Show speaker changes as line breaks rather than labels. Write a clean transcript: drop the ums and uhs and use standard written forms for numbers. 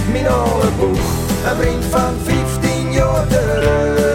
mijn oude boeg, een vriend van 15 jaar terug.